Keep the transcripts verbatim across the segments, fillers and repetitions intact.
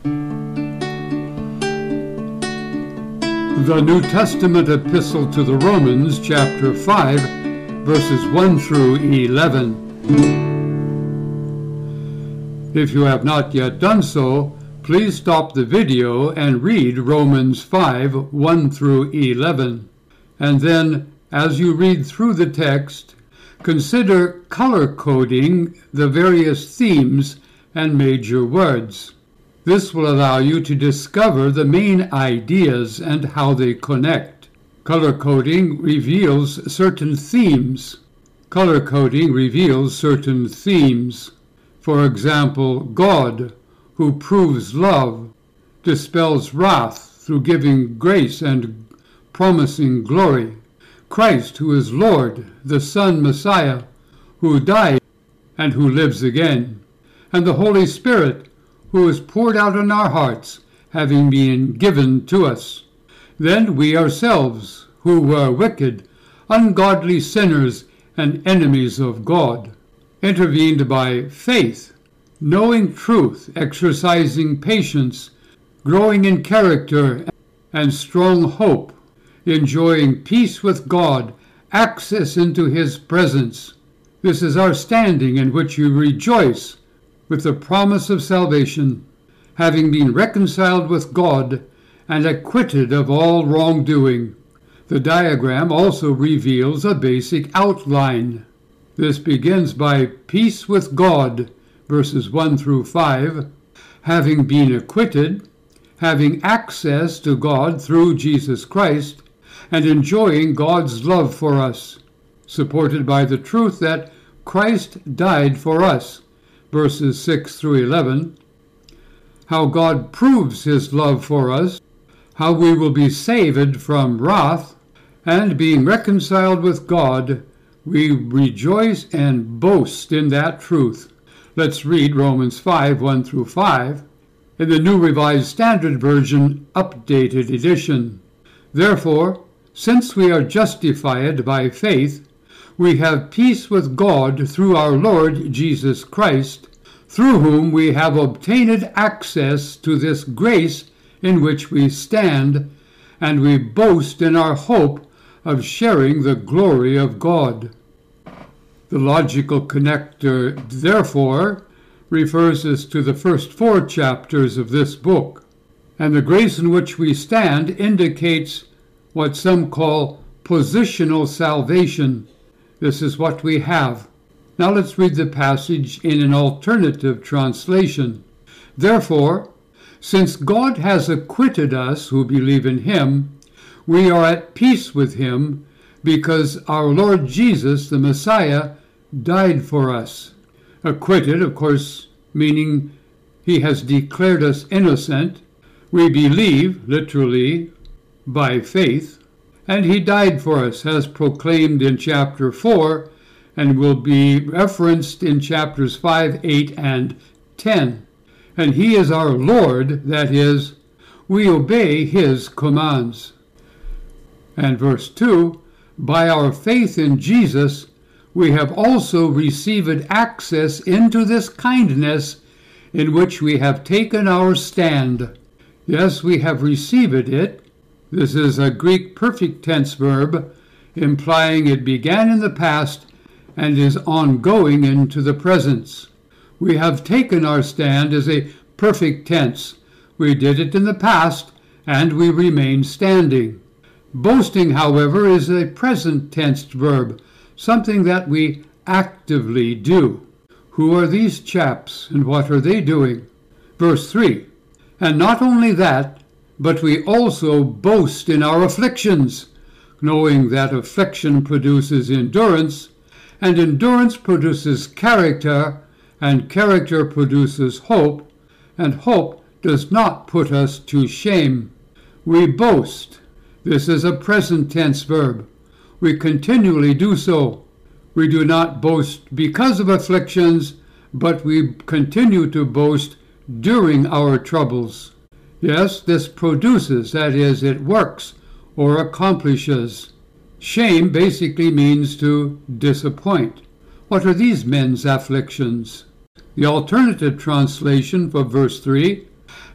The New Testament Epistle to the Romans, chapter five, verses one through eleven. If you have not yet done so, please stop the video and read Romans five, one through eleven. And then, as you read through the text, consider color-coding the various themes and major words. This will allow you to discover the main ideas and how they connect. Color-coding reveals certain themes. Color-coding reveals certain themes. For example, God, who proves love, dispels wrath through giving grace and promising glory. Christ, who is Lord, the Son Messiah, who died and who lives again. And the Holy Spirit, who is poured out in our hearts, having been given to us. Then we ourselves, who were wicked, ungodly sinners, and enemies of God, intervened by faith, knowing truth, exercising patience, growing in character and strong hope, enjoying peace with God, access into his presence. This is our standing in which you rejoice with the promise of salvation, having been reconciled with God and acquitted of all wrongdoing. The diagram also reveals a basic outline. This begins by peace with God, verses one through five, having been acquitted, having access to God through Jesus Christ, and enjoying God's love for us, supported by the truth that Christ died for us, verses six through eleven, how God proves his love for us, how we will be saved from wrath, and being reconciled with God, we rejoice and boast in that truth. Let's read Romans five, one through five, in the New Revised Standard Version, updated edition. Therefore, since we are justified by faith, we have peace with God through our Lord Jesus Christ, through whom we have obtained access to this grace in which we stand, and we boast in our hope of sharing the glory of God. The logical connector, therefore, refers us to the first four chapters of this book, and the grace in which we stand indicates what some call positional salvation. This is what we have. Now let's read the passage in an alternative translation. Therefore, since God has acquitted us who believe in him, we are at peace with him because our Lord Jesus, the Messiah, died for us. Acquitted, of course, meaning he has declared us innocent. We believe, literally, by faith, and he died for us, as proclaimed in chapter four, and will be referenced in chapters five, eight, and ten. And he is our Lord, that is, we obey his commands. And verse two, by our faith in Jesus, we have also received access into this kindness in which we have taken our stand. Yes, we have received it. This is a Greek perfect tense verb, implying it began in the past and is ongoing into the present. We have taken our stand as a perfect tense. We did it in the past, and we remain standing. Boasting, however, is a present tense verb, something that we actively do. Who are these chaps, and what are they doing? Verse three, and not only that, but we also boast in our afflictions, knowing that affliction produces endurance, and endurance produces character, and character produces hope, and hope does not put us to shame. We boast. This is a present tense verb. We continually do so. We do not boast because of afflictions, but we continue to boast during our troubles. Yes, this produces, that is, it works or accomplishes. Shame basically means to disappoint. What are these men's afflictions? The alternative translation for verse three,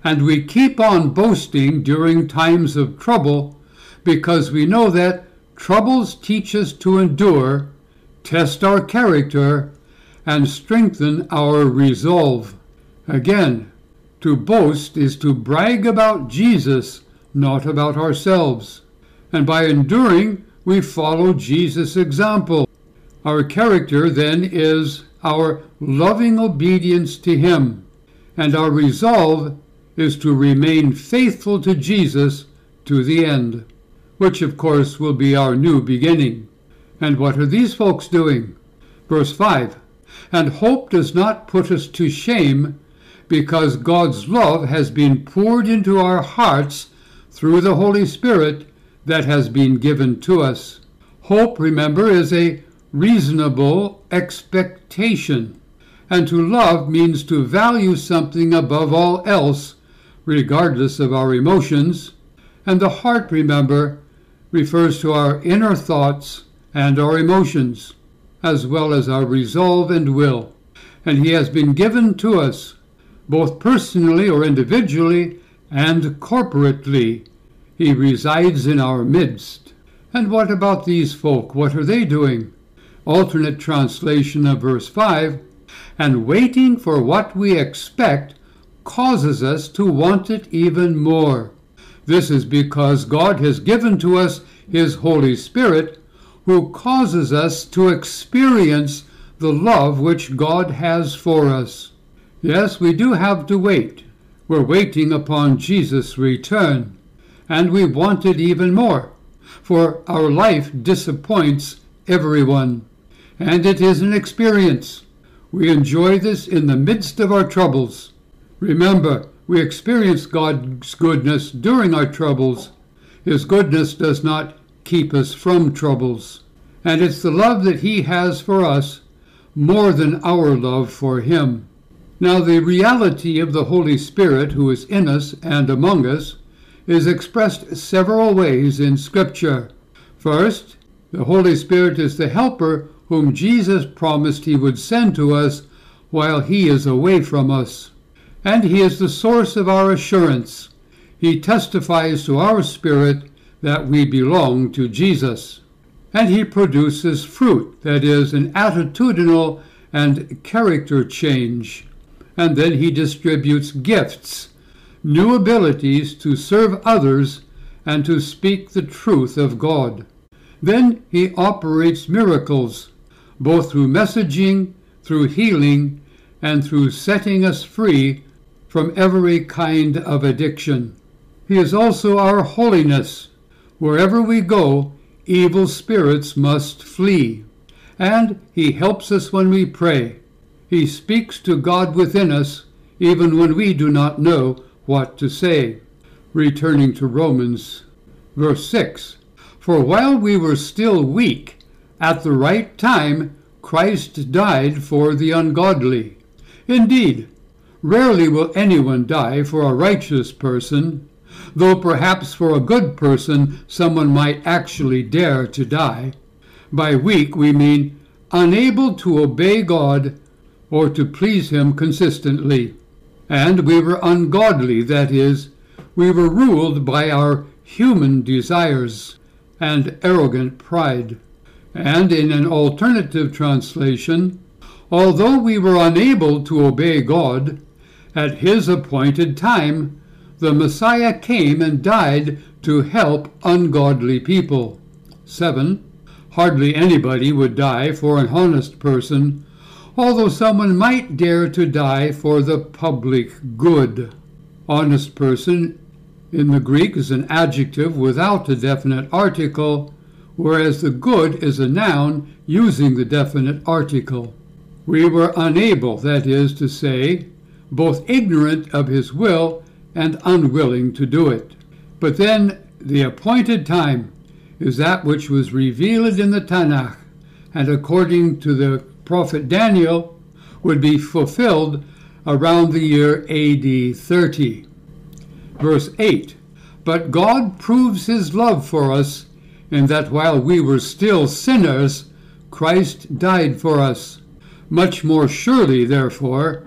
And we keep on boasting during times of trouble because we know that troubles teach us to endure, test our character, and strengthen our resolve. Again, to boast is to brag about Jesus, not about ourselves. And by enduring, we follow Jesus' example. Our character then is our loving obedience to him, and our resolve is to remain faithful to Jesus to the end, which of course will be our new beginning. And what are these folks doing? Verse five, and hope does not put us to shame, because God's love has been poured into our hearts through the Holy Spirit that has been given to us. Hope, remember, is a reasonable expectation, and to love means to value something above all else, regardless of our emotions. And the heart, remember, refers to our inner thoughts and our emotions, as well as our resolve and will. And he has been given to us, both personally or individually, and corporately. He resides in our midst. And what about these folk? What are they doing? Alternate translation of verse five, and waiting for what we expect causes us to want it even more. This is because God has given to us his Holy Spirit, who causes us to experience the love which God has for us. Yes, we do have to wait. We're waiting upon Jesus' return, and we want it even more, for our life disappoints everyone, and it is an experience. We enjoy this in the midst of our troubles. Remember, we experience God's goodness during our troubles. His goodness does not keep us from troubles. And it's the love that he has for us more than our love for him. Now, the reality of the Holy Spirit who is in us and among us is expressed several ways in Scripture. First, the Holy Spirit is the helper whom Jesus promised he would send to us while he is away from us. And he is the source of our assurance. He testifies to our spirit that we belong to Jesus. And he produces fruit, that is, an attitudinal and character change. And then he distributes gifts, new abilities to serve others and to speak the truth of God. Then he operates miracles, both through messaging, through healing, and through setting us free from every kind of addiction. He is also our holiness. Wherever we go, evil spirits must flee. And he helps us when we pray. He speaks to God within us, even when we do not know what to say. Returning to Romans, verse six. For while we were still weak, at the right time Christ died for the ungodly. Indeed, rarely will anyone die for a righteous person, though perhaps for a good person someone might actually dare to die. By weak we mean unable to obey God or to please him consistently. And we were ungodly, that is, we were ruled by our human desires and arrogant pride. And in an alternative translation, although we were unable to obey God, at his appointed time, the Messiah came and died to help ungodly people. seven. Hardly anybody would die for an honest person, although someone might dare to die for the public good. Honest person in the Greek is an adjective without a definite article, whereas the good is a noun using the definite article. We were unable, that is to say, both ignorant of his will and unwilling to do it. But then the appointed time is that which was revealed in the Tanakh, and according to the prophet Daniel, would be fulfilled around the year A D thirty. Verse eight, but God proves his love for us in that while we were still sinners, Christ died for us. Much more surely, therefore,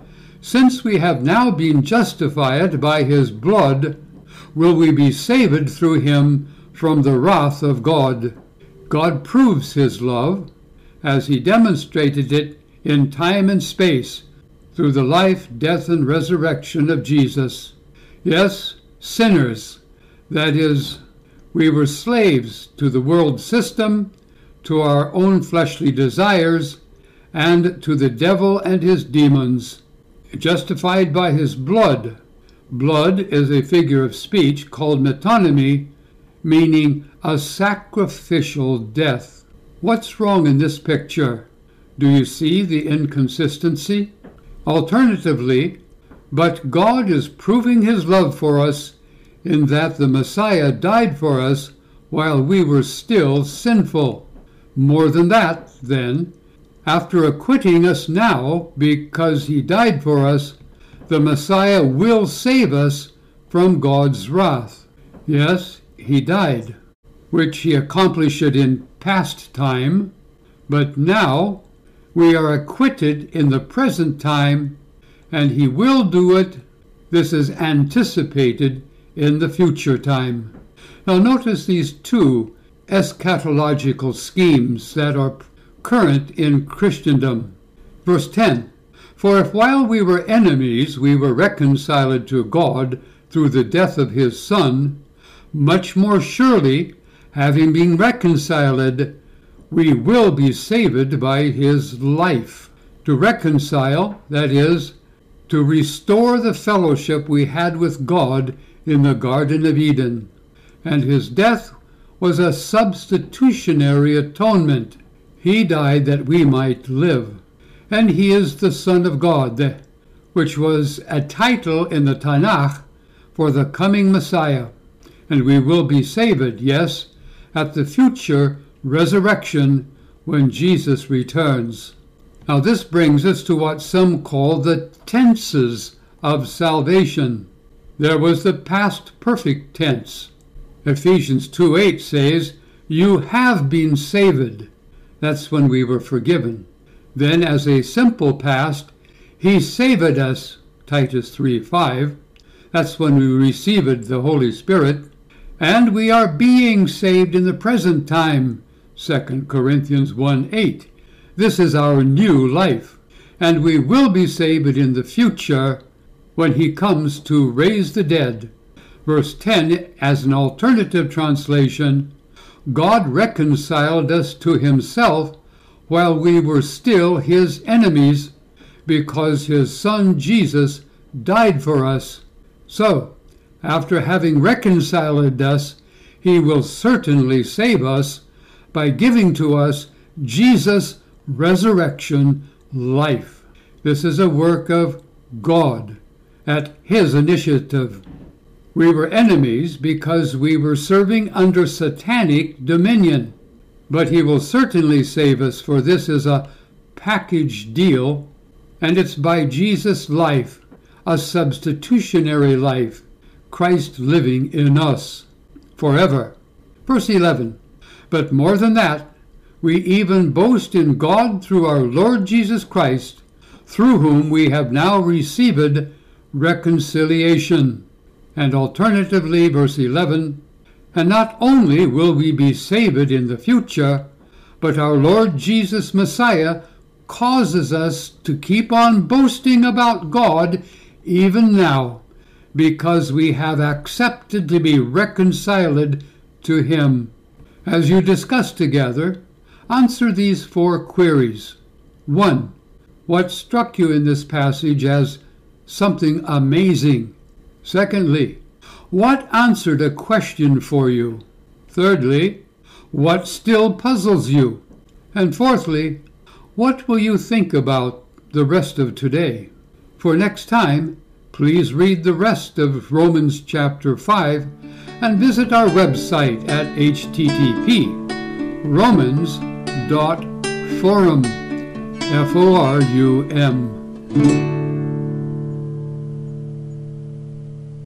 Since we have now been justified by his blood, will we be saved through him from the wrath of God. God proves his love as he demonstrated it in time and space through the life, death, and resurrection of Jesus. Yes, sinners, that is, we were slaves to the world system, to our own fleshly desires, and to the devil and his demons. Justified by his blood. Blood is a figure of speech called metonymy, meaning a sacrificial death. What's wrong in this picture? Do you see the inconsistency? Alternatively, but God is proving his love for us in that the Messiah died for us while we were still sinful. More than that, then, after acquitting us now because he died for us, the Messiah will save us from God's wrath. Yes, he died, which he accomplished in past time, but now we are acquitted in the present time, and he will do it. This is anticipated in the future time. Now notice these two eschatological schemes that are current in Christendom. Verse ten, for if while we were enemies we were reconciled to God through the death of his Son, much more surely, having been reconciled, we will be saved by his life. To reconcile, that is, to restore the fellowship we had with God in the Garden of Eden. And his death was a substitutionary atonement. He died that we might live. And he is the Son of God, which was a title in the Tanakh for the coming Messiah. And we will be saved, yes, at the future resurrection when Jesus returns. Now this brings us to what some call the tenses of salvation. There was the past perfect tense. Ephesians two eight says, you have been saved. That's when we were forgiven. Then as a simple past, he saved us, Titus three five. That's when we received the Holy Spirit. And we are being saved in the present time, Second Corinthians one eight. This is our new life, and we will be saved in the future when he comes to raise the dead. Verse ten, as an alternative translation, God reconciled us to himself while we were still his enemies, because his Son Jesus died for us. So, after having reconciled us, he will certainly save us by giving to us Jesus' resurrection life. This is a work of God at his initiative. We were enemies because we were serving under satanic dominion, but he will certainly save us, for this is a package deal, and it's by Jesus' life, a substitutionary life, Christ living in us forever. Verse eleven, but more than that, we even boast in God through our Lord Jesus Christ, through whom we have now received reconciliation. And alternatively, verse eleven, and not only will we be saved in the future, but our Lord Jesus Messiah causes us to keep on boasting about God even now, because we have accepted to be reconciled to him. As you discuss together, answer these four queries. One, what struck you in this passage as something amazing? Secondly, what answered a question for you? Thirdly, what still puzzles you? And fourthly, what will you think about the rest of today? For next time, please read the rest of Romans chapter five and visit our website at h t t p romans dot forum, F O R U M.